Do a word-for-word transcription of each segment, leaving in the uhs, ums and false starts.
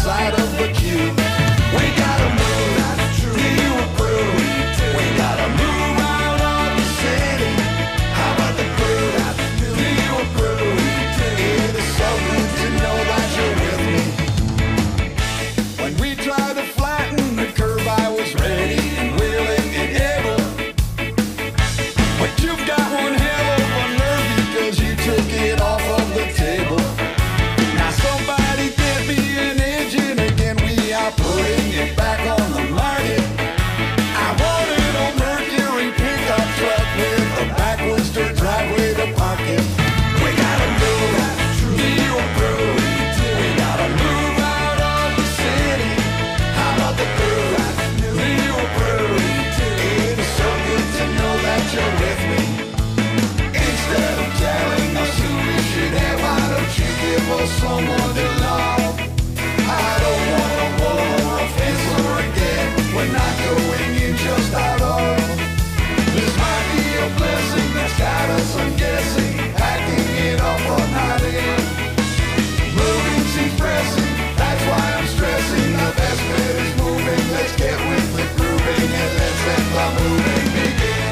side of the cube. We gotta move, that's true. Do you approve? We gotta move out of the city. How about the crew? Do you approve? It is so good to know that you're with me. When we tried to flatten the curve, I was ready and willing and able. But you've got one hell of a nerve because you took it off of the table. Now somebody get me an engine again. We are putting it back on the market. I wanted a Mercury pickup truck with a backwards dirt driveway to park it. We gotta move, do you approve? We gotta move out of the city. How about the crew? Do you approve? It is so good to know that you're with me. Instead of telling us who we should have, why don't you give us someone to love? I don't want a war or a fence or a gate. We're not going in just out of. This might be a blessing that's got us, I'm guessing, packing it up or not in. Moving seems pressing, that's why I'm stressing. The best bet is moving, let's get with the grooving and let's let the moving begin.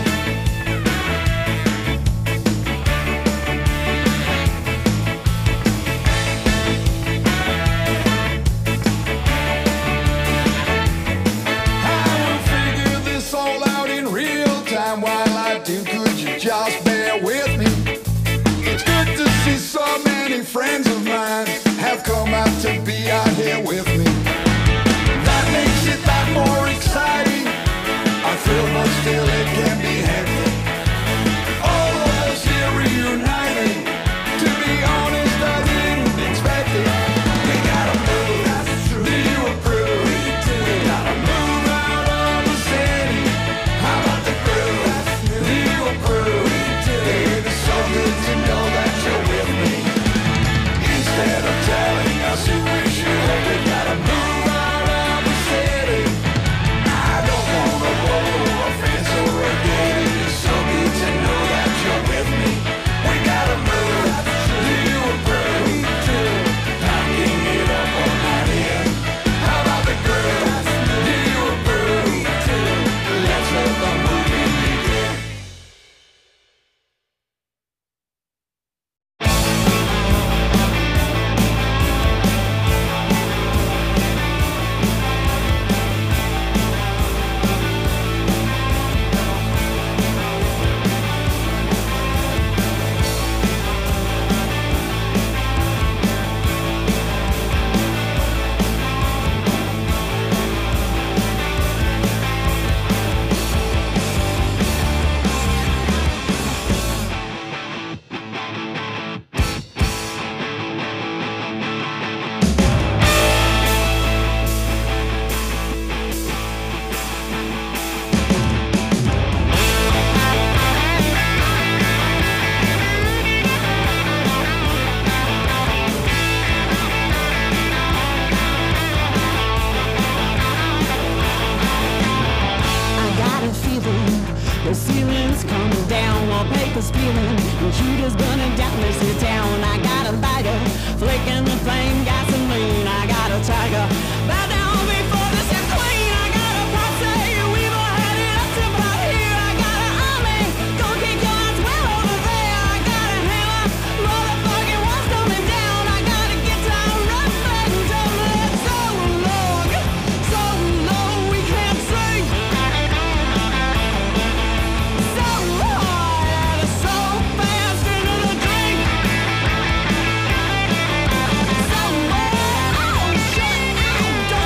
I will figure this all out in real time while I do. Could you just bear with me? It's good to see so many friends of mine have come out to be out here with me. That makes it that more exciting. I feel but still it can be hectic. All of us here reuniting. To be honest, I didn't expect it. We gotta move, do you approve? We gotta move out of the city. How about the crew? Do you approve? It is so good to know that you're with me. Instead of telling us who we should have, we gotta move out of the city. I don't want a wall or a fence or a gate. It is so good to know that you're with me. We gotta move, do you approve? Packing it up or not in. How about the crew? Do you approve? Let's let the movie begin. The ceiling's coming down, wallpaper's peeling, computer's burning down this here town. I got a lighter, flicking the flame, gasoline. I got a tiger, bow down before this is clean. I got a posse, we've all had it up to about here. I got an army, go kick your ass well over there. I got a hammer, motherfucking wall's coming down. I got a guitar, rough and tumble. It's so long, so low we can't see. So hard and so fast into the drink. So oh shit, oh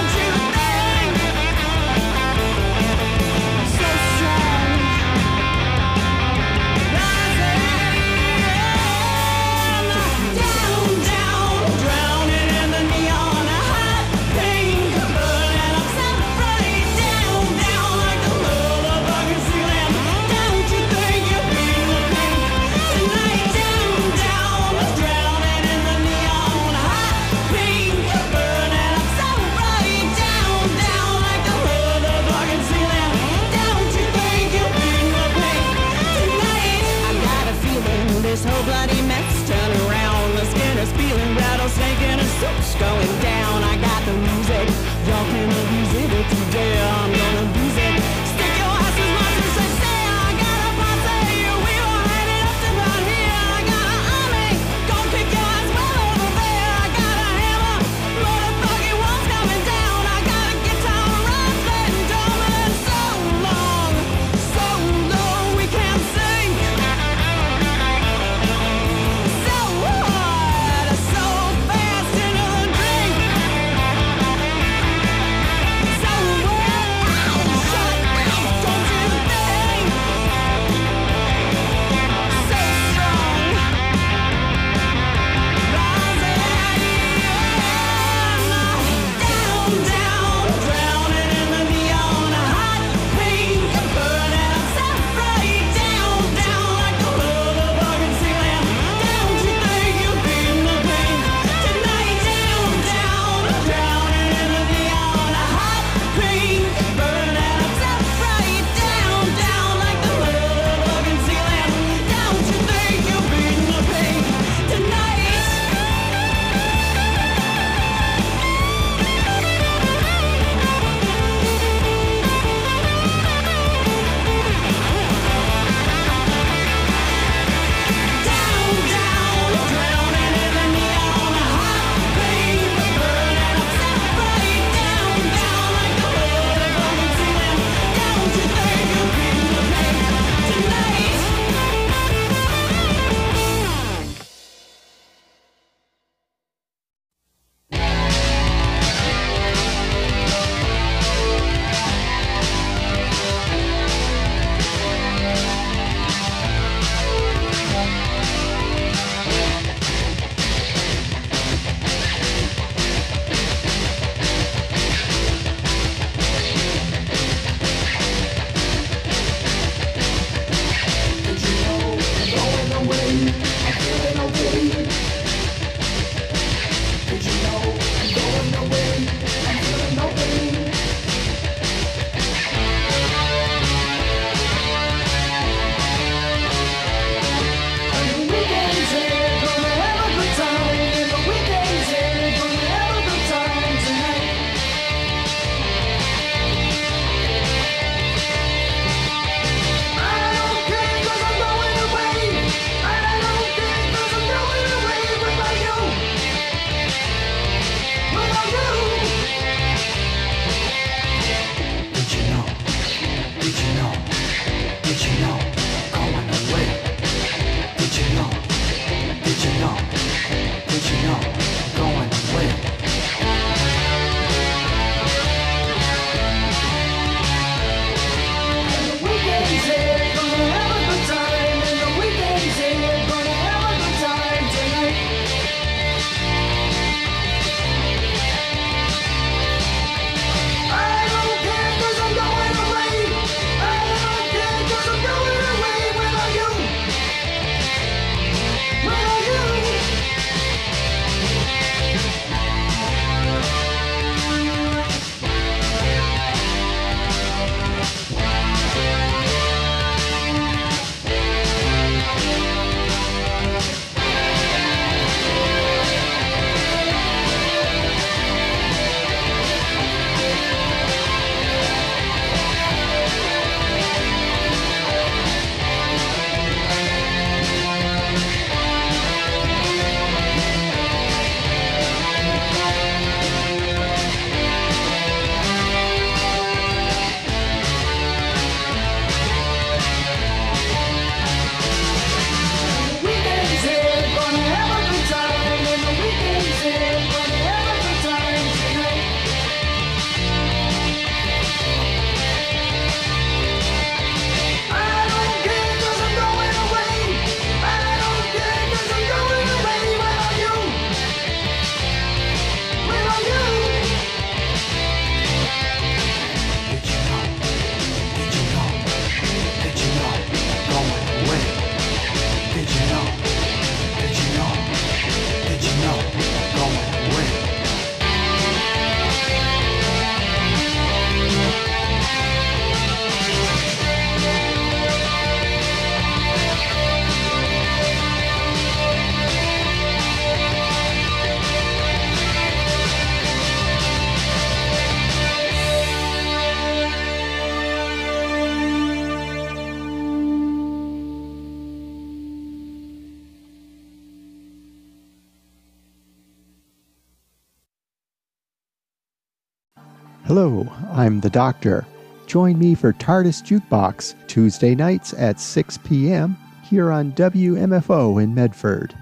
Hello, I'm the Doctor. Join me for TARDIS Jukebox Tuesday nights at six p.m. here on W M F O in Medford.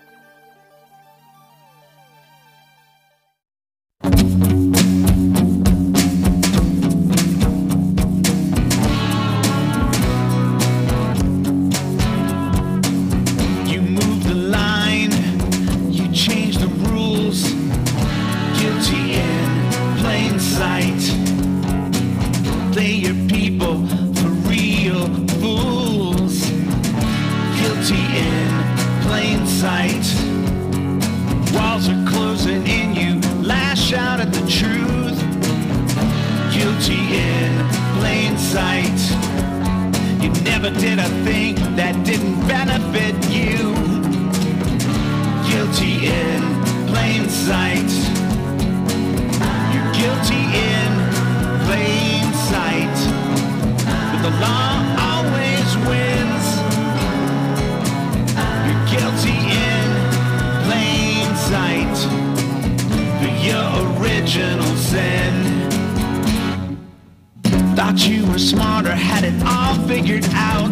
You move the line, you change the rules, guilty in plain sight. Play your people for real fools, guilty in plain sight. Walls are closing in, you lash out at the truth, guilty in plain sight. You never did a thing that didn't benefit you, guilty in plain sight. You're guilty in plain sight, but the law always wins. You're guilty in plain sight for your original sin. Thought you were smarter, had it all figured out,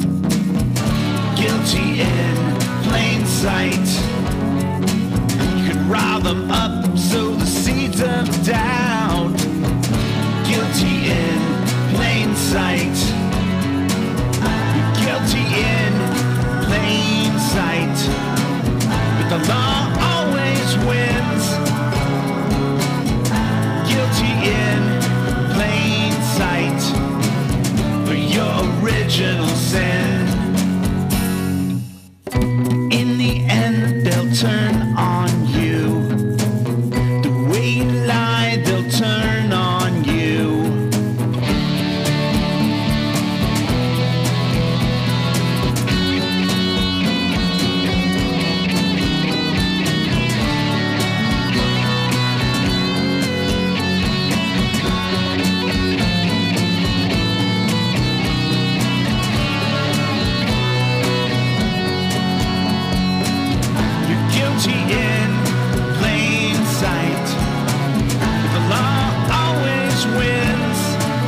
guilty in plain sight. You could rile them up, sow the seeds of doubt, guilty in plain sight. You're guilty in plain sight, but the law always wins. Guilty in plain sight for your original sin. In the end, they'll turn on you. The way you lie, they'll turn on you. You're guilty in plain sight, but the law always wins.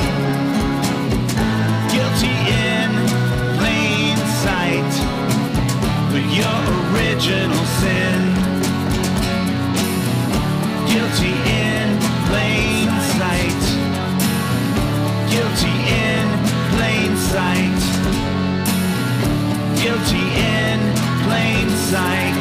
Guilty in plain sight for your original sin. Guilty in plain sight. Guilty in plain sight. Guilty in plain sight.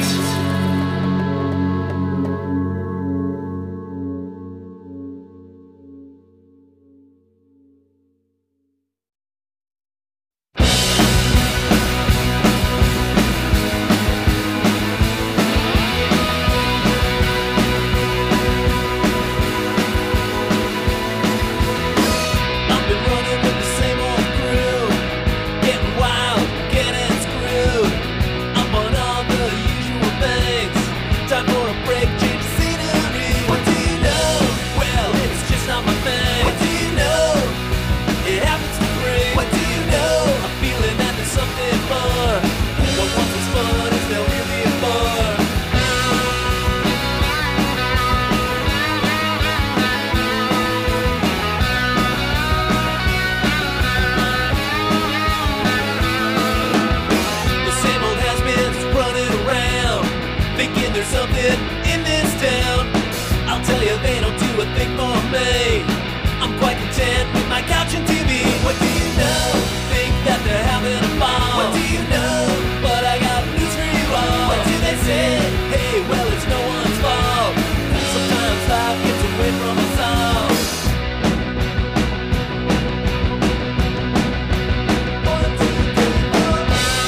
I've been running with the same old crew, getting wild, getting screwed. Up on all the usual things. Time for a break, change the scenery. What do you know? Well, it's just not my thing. What do you know? It happens to bring. What do you know? I'm feeling that there's something more. What once was fun is now really a bore. The same old has-beens running around, thinking there's something in this town. I'll tell you, they don't do a thing for me. I'm quite content with my couch and T V. What do you know? Think that they're having a ball. What do you know? But I got news for you all. What do they say? Hey, well, it's no one's fault. Sometimes life gets away from us all. One, two, three, four.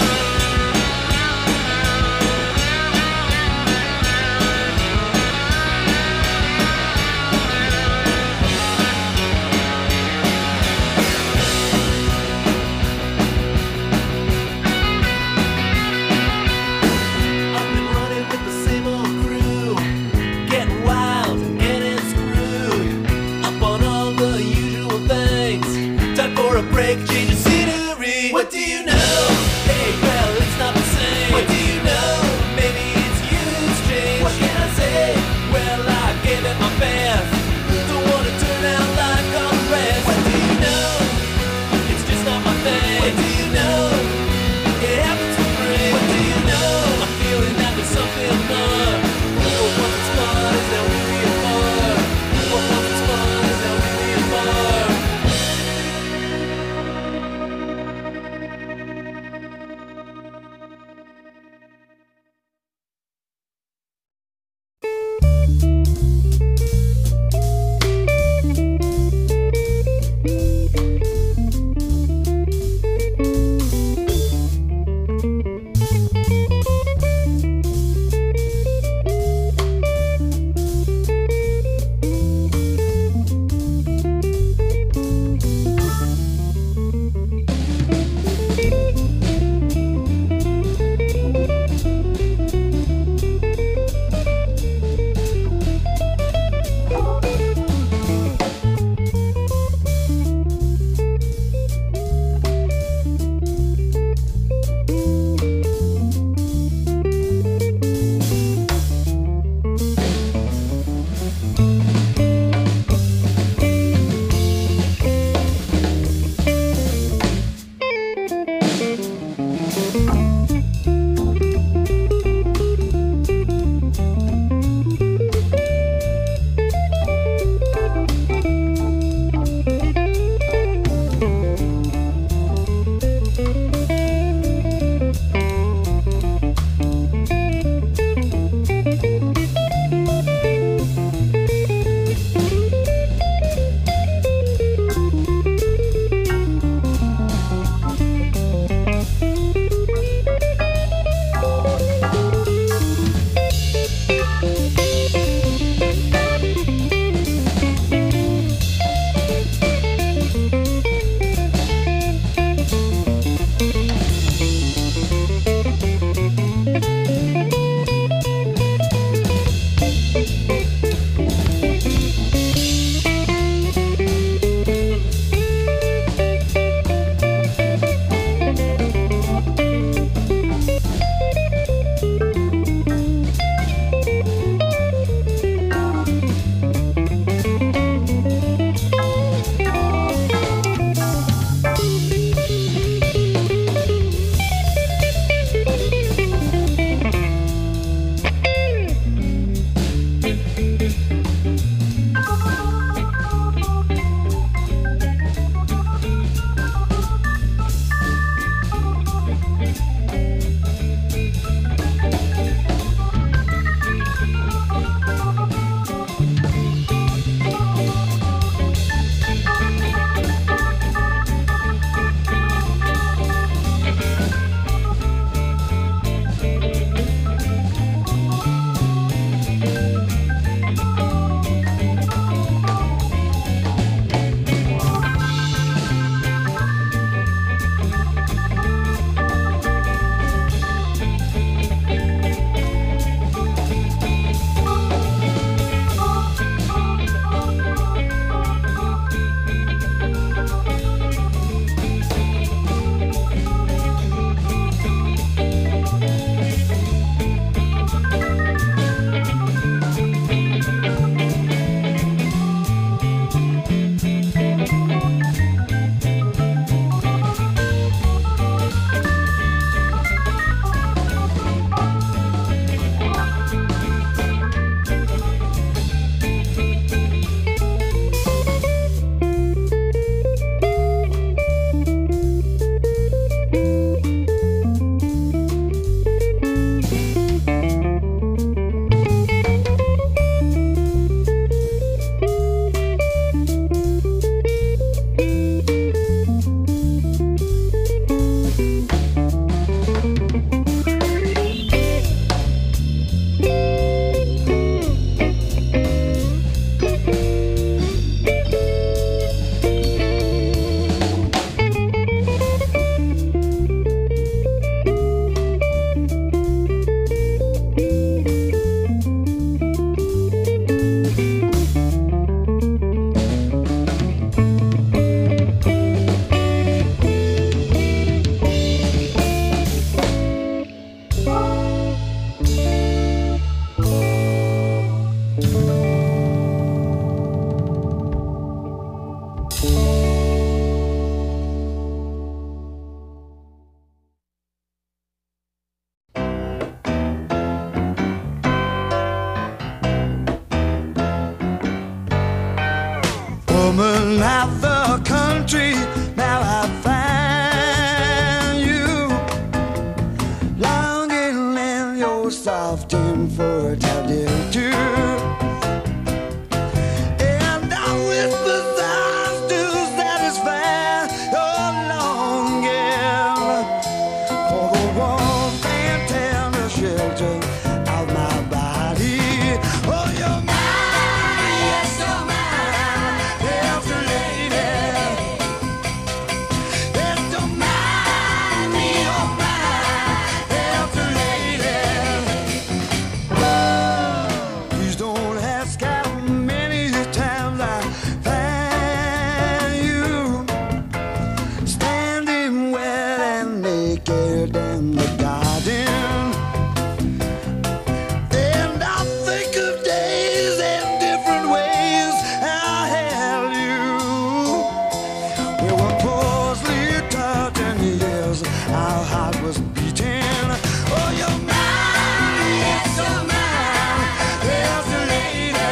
I've been running with the same old crew, getting wild, getting screwed. Up on all the usual things. Time for a break, change of scenery. What do you know? Hey, well, it's not the same. What do you know? Maybe it's you who's changed. What can I say? Well, I gave it my best. Don't wanna turn out woman of the country, now I find you longing in your soft and fertile too. And I whisper sighs to satisfy your longing for the warmth and tender shelter of my body. Oh, you're mine, yes, you're mine, yes, lady. Yes, you're mine, you're mine, yes, lady. Please don't ask how many times I find you standing wet and naked in the garden. And I think of days and different ways I held you. We were closely touching years, our heart was beating. Oh, you're mine, yes, you're mine, yes, lady.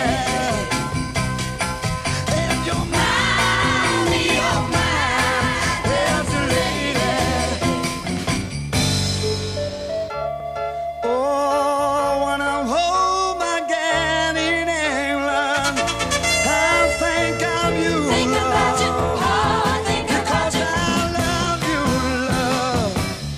And you're mine, you're mine, yes, lady. Oh, when I'm home again in England, I think of you, Think about you, love, oh, think about because you. I love you, love.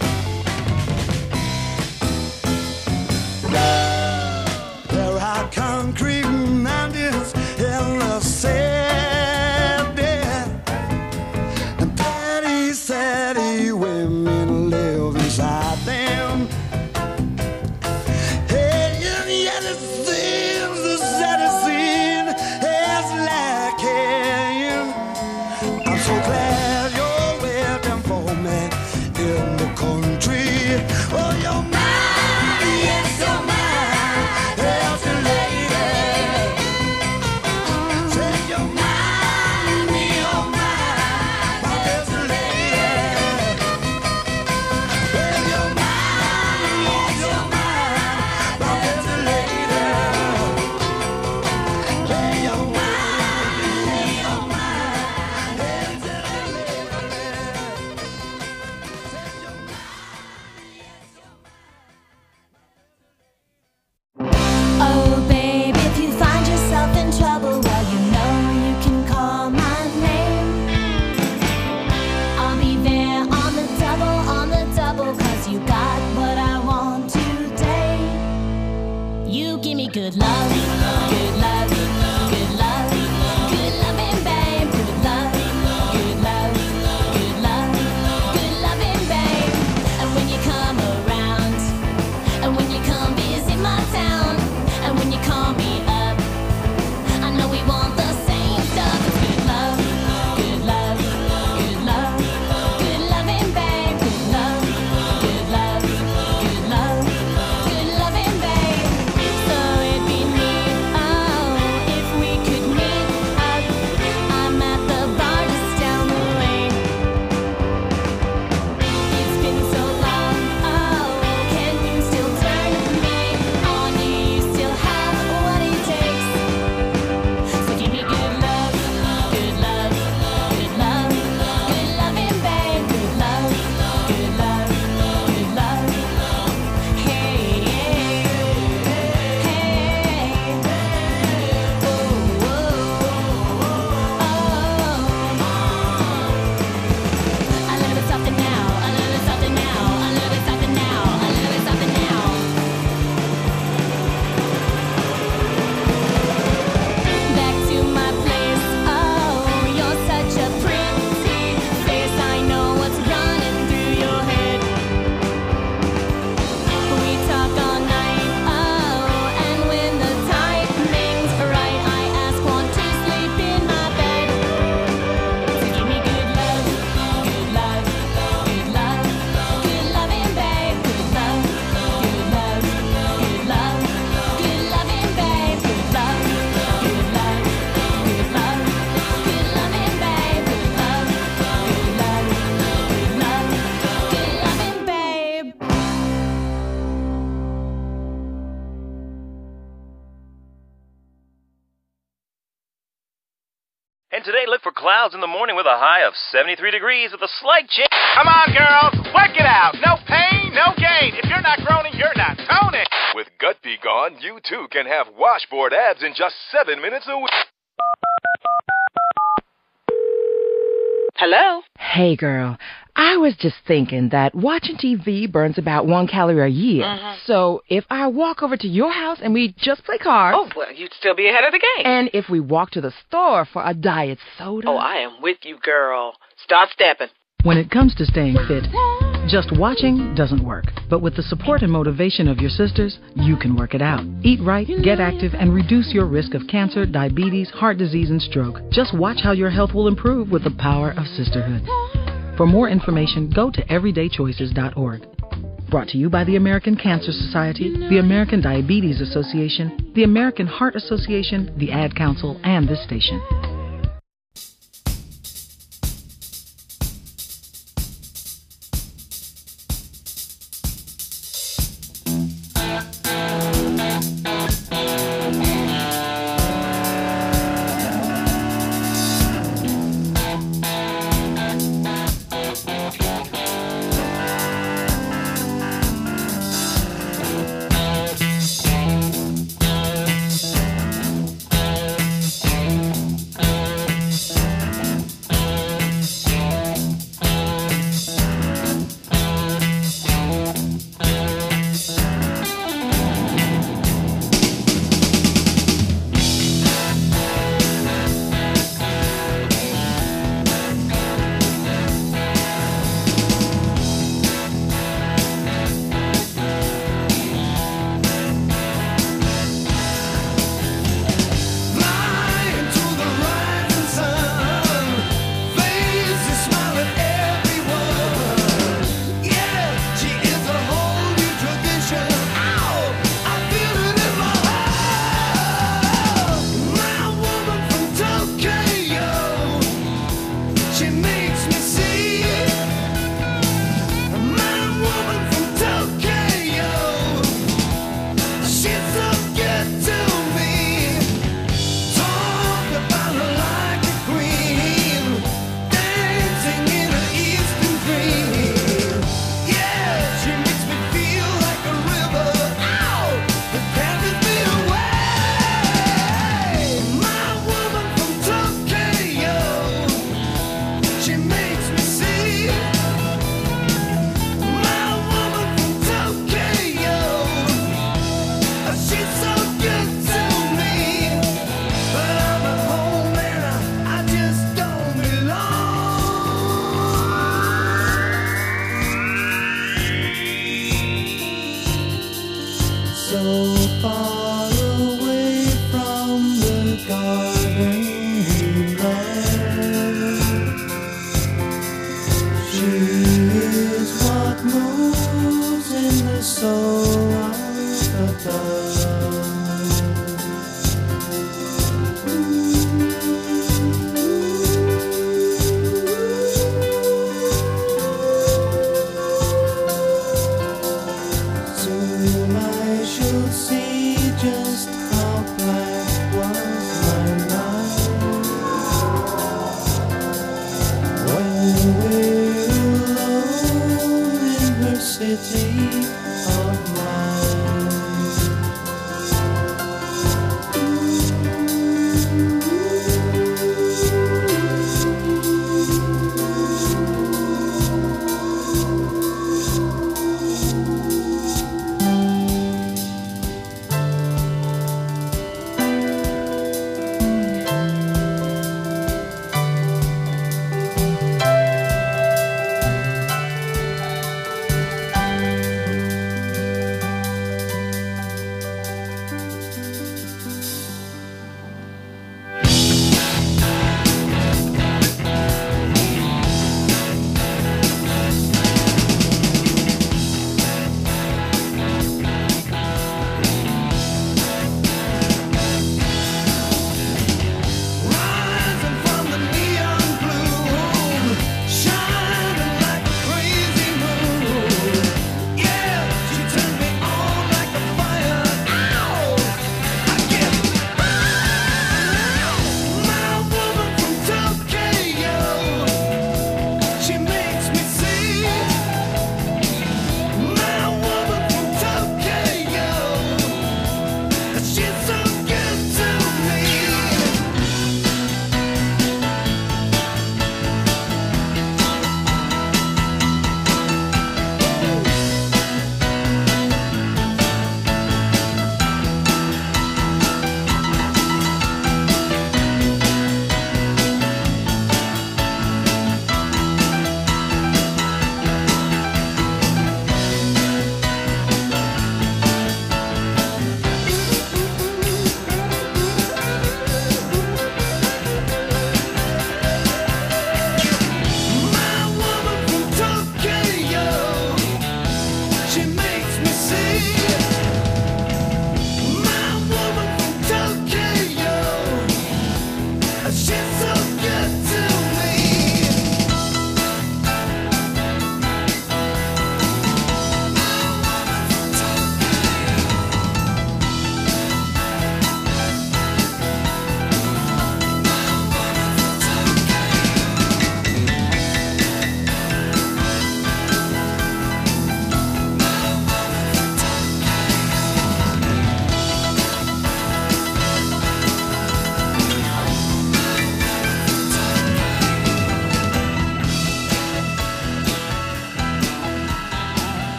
There are concrete mountains in the city, and petty, saddy women live inside them. Hey, and yet it seems the saddest scene is lacking. I'm so glad you're waiting for me in the country. Oh, you're mine, yes, you're mine, yes, lady. Say you're mine, you're mine, yes, lady. Well, you're mine, yes, you're mine, yes, lady. Say you're mine, you're mine, yes, lady. Say you're today, look for clouds in the morning with a high of seventy-three degrees with a slight chance. Come on, girls, work it out. No pain, no gain. If you're not groaning, you're not toning. With Gut Be Gone, you too can have washboard abs in just seven minutes a week. Hello? Hey, girl. I was just thinking that watching T V burns about one calorie a year. Mm-hmm. So if I walk over to your house and we just play cards... Oh, well, you'd still be ahead of the game. And if we walk to the store for a diet soda... Oh, I am with you, girl. Start stepping. When it comes to staying fit, just watching doesn't work. But with the support and motivation of your sisters, you can work it out. Eat right, get active, and reduce your risk of cancer, diabetes, heart disease, and stroke. Just watch how your health will improve with the power of sisterhood. For more information, go to everyday choices dot org. Brought to you by the American Cancer Society, the American Diabetes Association, the American Heart Association, the Ad Council, and this station.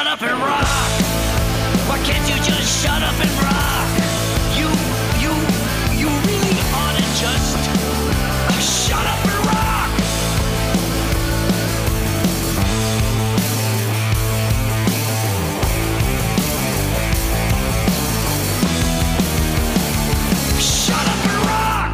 shut up and rock? Why can't you just shut up and rock? You, you, you really ought to just uh, shut up and rock. Shut up and rock.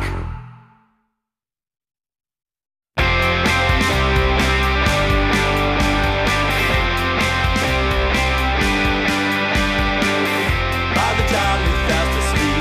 By the time you're fast asleep,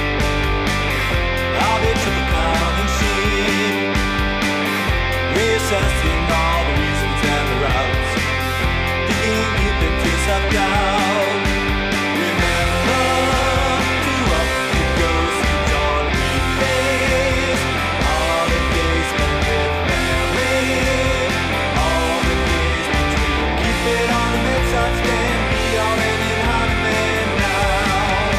I'll be to the common sheep, reassessing all the reasons and the routes, digging deep into self-doubt. Remember to up the ghost of John Reed face, all the days spent with family, all the days between. Keep it on the bedside stand, be already hot man now.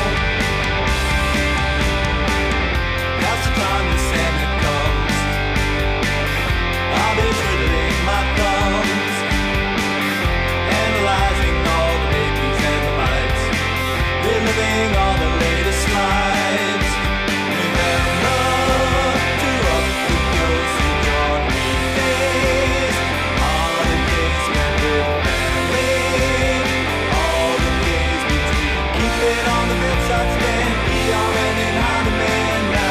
That's the time the Sandman comes. I'll be twiddling my thumbs, analyzing all the babies and the mites, reliving all the latest slides. Remember to up the ghost of John Reed days, all the days spent with family, all the days between. Keep it on the bedside stand, be already hot man now.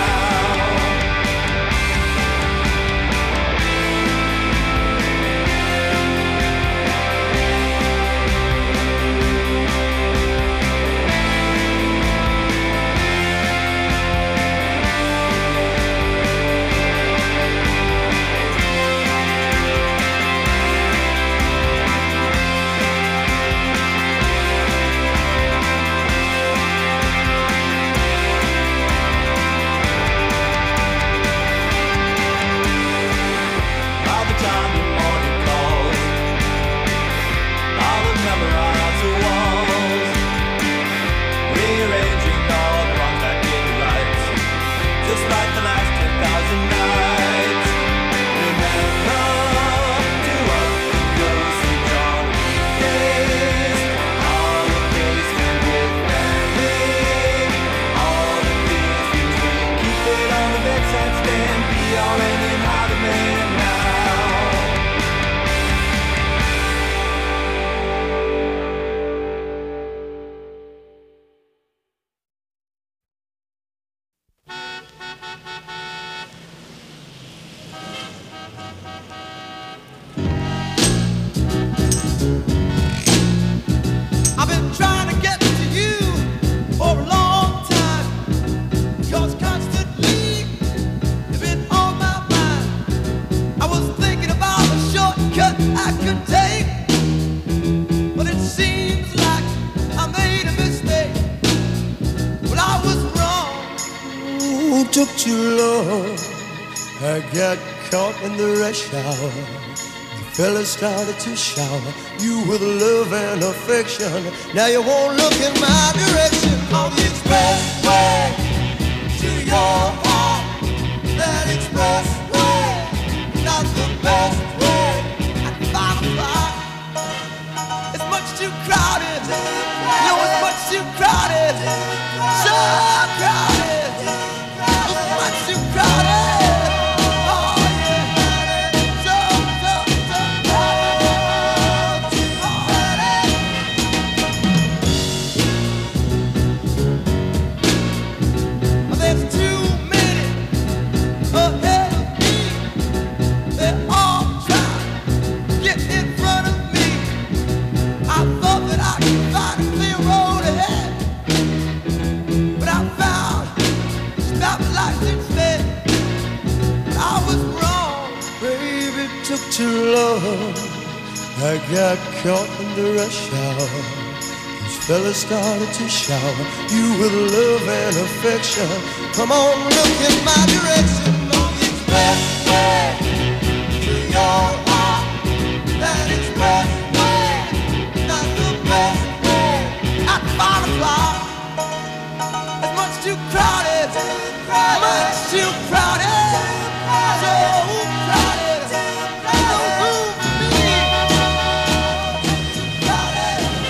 By the time the morning calls, I'll have memorized the walls, rearranging all the wrongs back into rights, just like the last ten thousand nights. Remember to up the ghost of John Reed days, all the days spent with family, all the days between. Keep it on the bedside stand, be already hot man now. I've been trying to get to you for a long time, 'cause constantly you've been on my mind. I was thinking about a shortcut I could take, but it seems like I made a mistake. Well, I was wrong. Ooh, took too long. I got caught in the rush hour. The fella started to shower you with love and affection. Now you won't look in my direction. On the expressway to your heart, that expressway, not the best way. At five o'clock, it's much too crowded. You know, it's much too crowded. So crowded. It's much too crowded. Oh, yeah. So, so, so crowded. Too crowded. There's too many ahead of me. They're all trying to get in front of me. I thought that I could find a clear road ahead, but I found stoplights instead. But I was wrong, baby, it took too long. I got caught in the rush hour. These fellas started to shower you with love and affection. Come on, look in my direction. On the expressway to your heart, that expressway, not the best way. At five o'clock, it's much too crowded, much too crowded, so crowded, no room for me. Too crowded.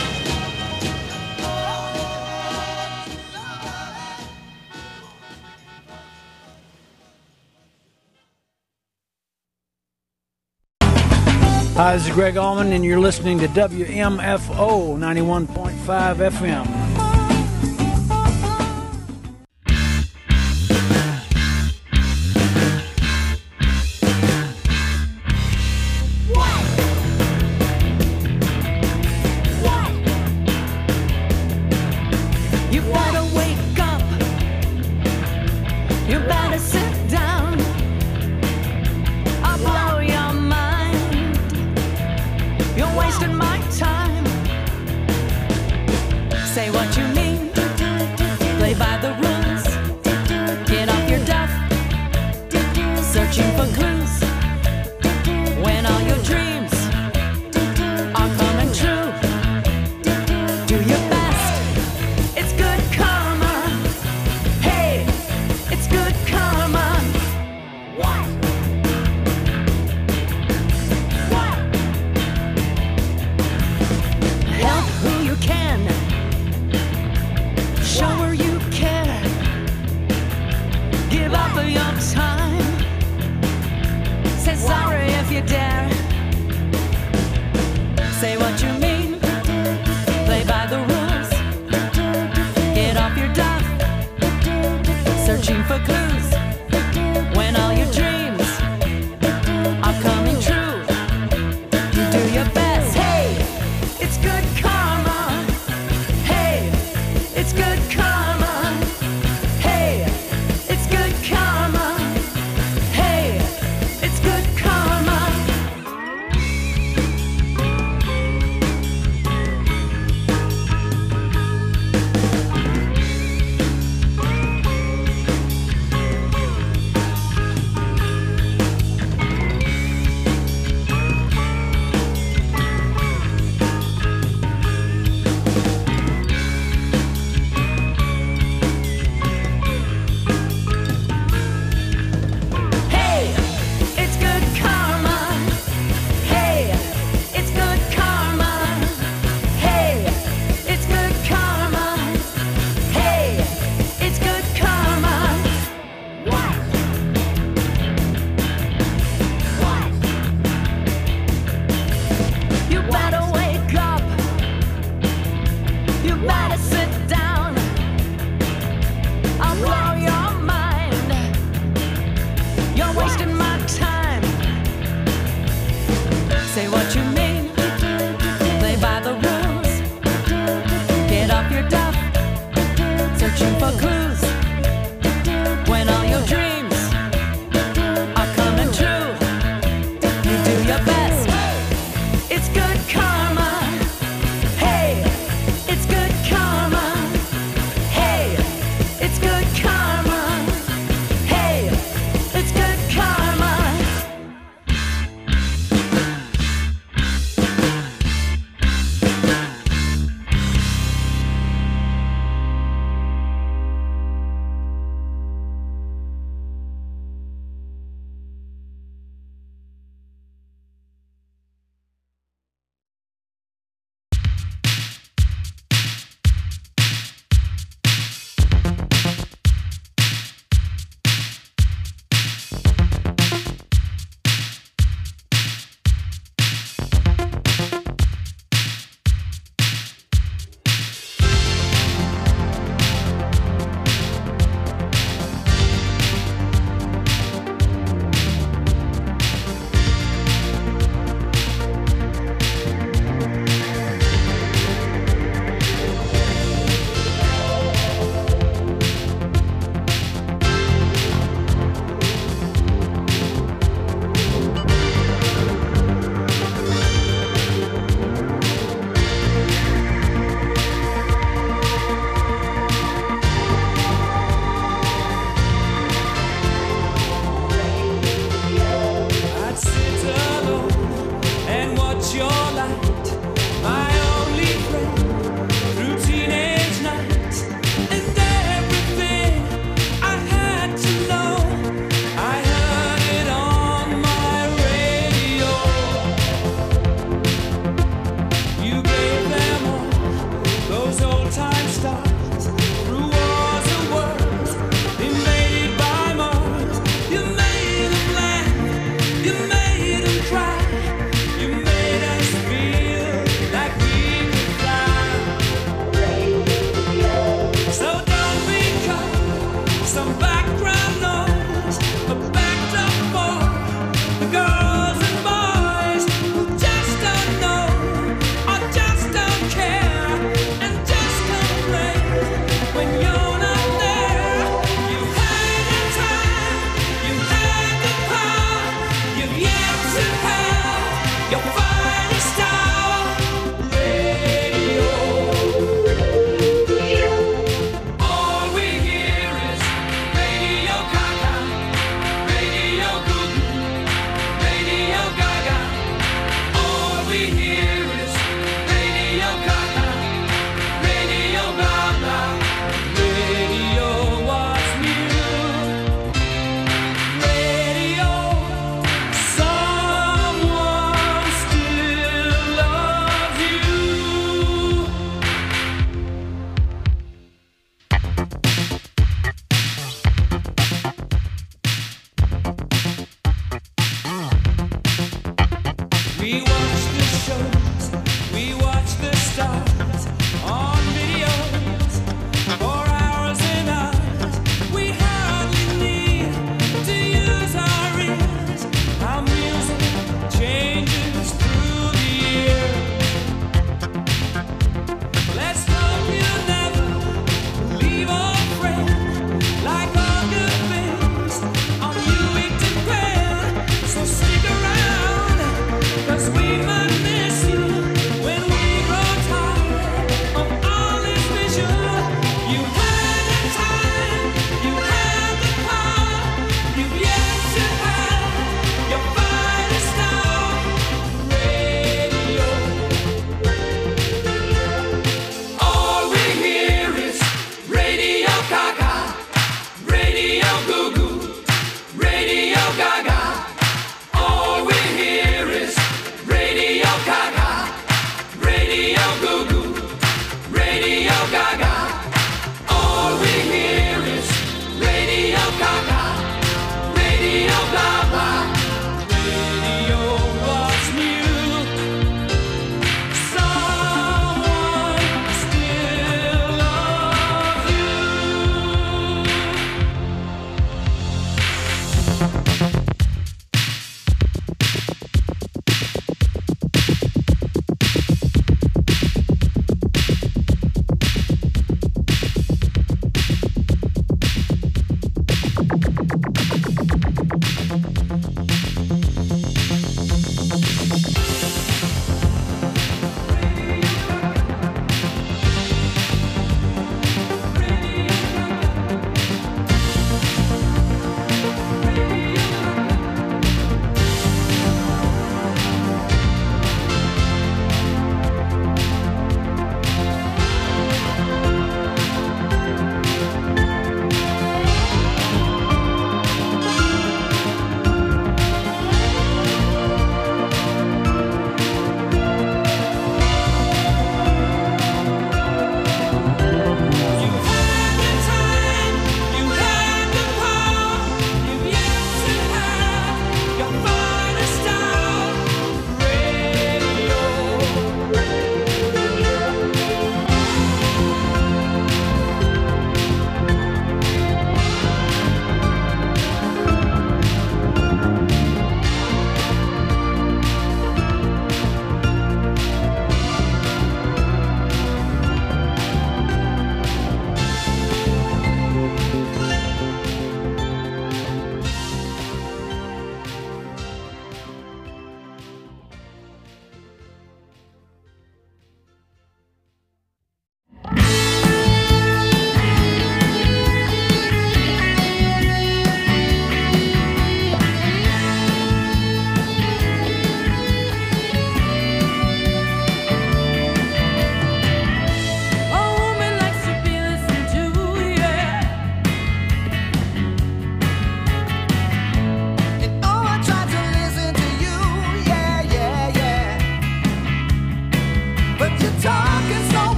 Hi, this is Greg Allman, and you're listening to W M F O ninety-one point five F M. You better wake up. You better sit down. I'll blow your mind. You're wasting my time. Say what you mean. Play by the rules. Get off your duff. Searching for clues. When all your dreams are coming true. Do your best. It's good karma. Hey, it's good karma. What? What? Help who you can. Show her you care. Give up your time. Say sorry if you dare. Say what you mean. Play by the rules. Get off your duff. Searching for clues. When all your dreams are coming true. You do your best. Hey, it's good karma. Hey, it's good karma. Hey, it's good karma. Hey, it's good karma. Hey, it's good karma. Hey, it's good karma. Hey, it's good karma. Hey, it's good karma. What? What? You better wake up. You better sit down. I'll blow your mind. You're wasting my time. Say what you mean. Play by the rules. Get off your duff. Searching for clues. When all your dreams are coming true. You do your best. It's good karma. Hey, it's good karma. Hey, it's good karma. Hey, it's good karma.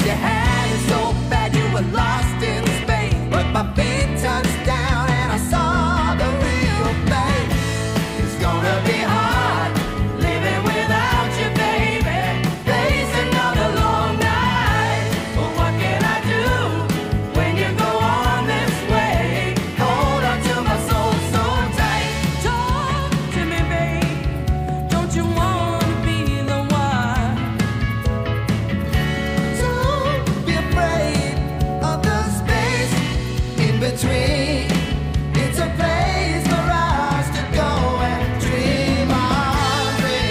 you had it so bad you were lost in space. But my feet touched down and I saw the real thing. It's gonna be hard living without you, baby. Face another long night. But what can I do when you go on this way? Hold on to my soul so tight. Talk to me, babe. Don't you want to be the one? Don't be afraid of the space in between. It's a place for us to go and dream on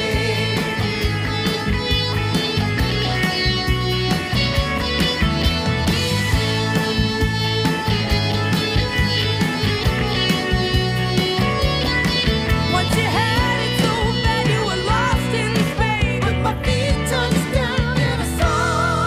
Once you had it so bad you were lost in space. But my feet touched down and I saw.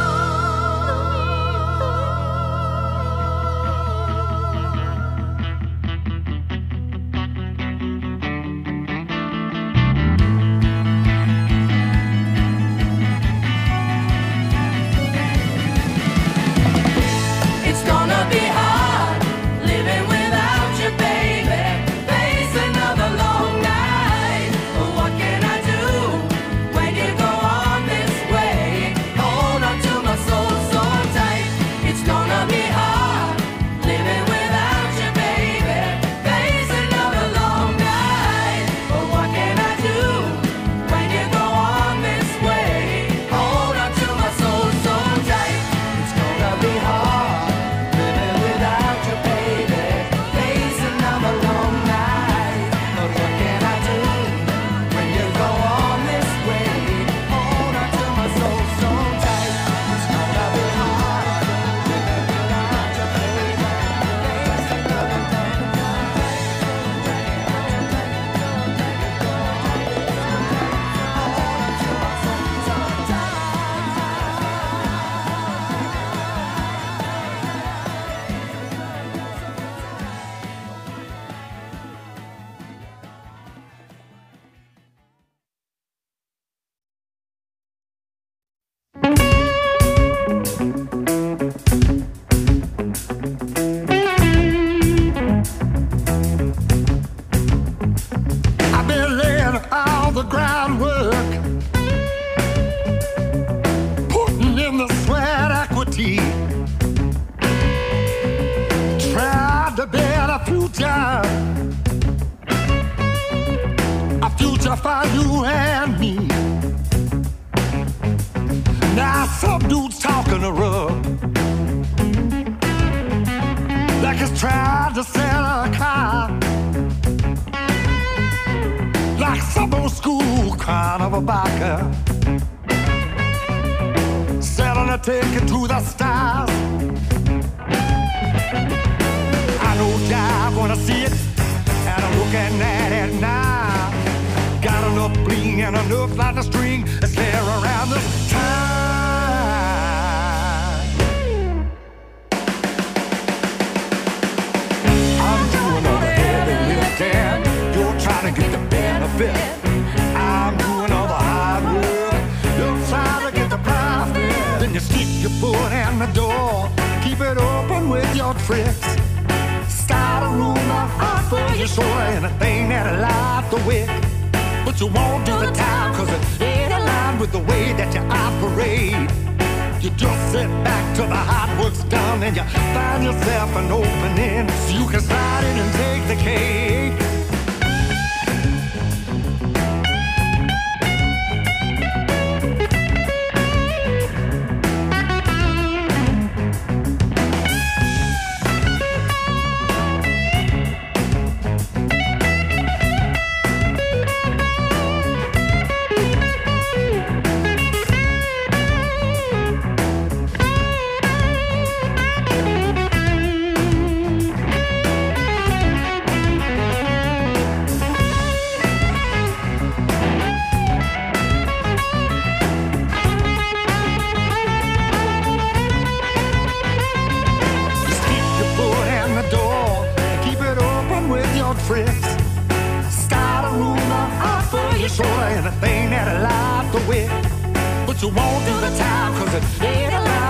It's gonna be hard living without you, baby. Face another long night. What can I do when you go on this way? Hold on to my soul so tight. It's gonna be hard living without you, baby. Face another long night. What can I do when you go on this way? Hold on to my soul so tight. It's gonna be hard living without you, baby. Face another long night. But what can I do when you go on this way? Hold on to my soul so tight. It's gonna be hard living without you, baby. Face another long night. I've been laying all the groundwork, putting in the sweat equity, tried to build a future, a future for you and me. Now some dude's talking a rug, like he's trying to sell a car, like some old school carnival biker, selling a ticket to the stars. I know Jive wanna see it, and I'm looking at it now. Got enough bling and enough light to string a snare around the time. I'm doing all the heavy lifting, you're trying to get the benefit. I'm doing all the hard work, you're trying to get the profit. Then you stick your foot in the door, keep it open with your tricks. Start a rumor, offer your shoulder anything that'll light the wick. But you won't do the time, cause it ain't aligned with the way that you operate. You just sit back till the hard work's done and you find yourself an opening so you can slide in and take the cake. tricks. Start a rumor, offer you sure anything that'll light the wick. But you won't do the time, cause it ain't allowed.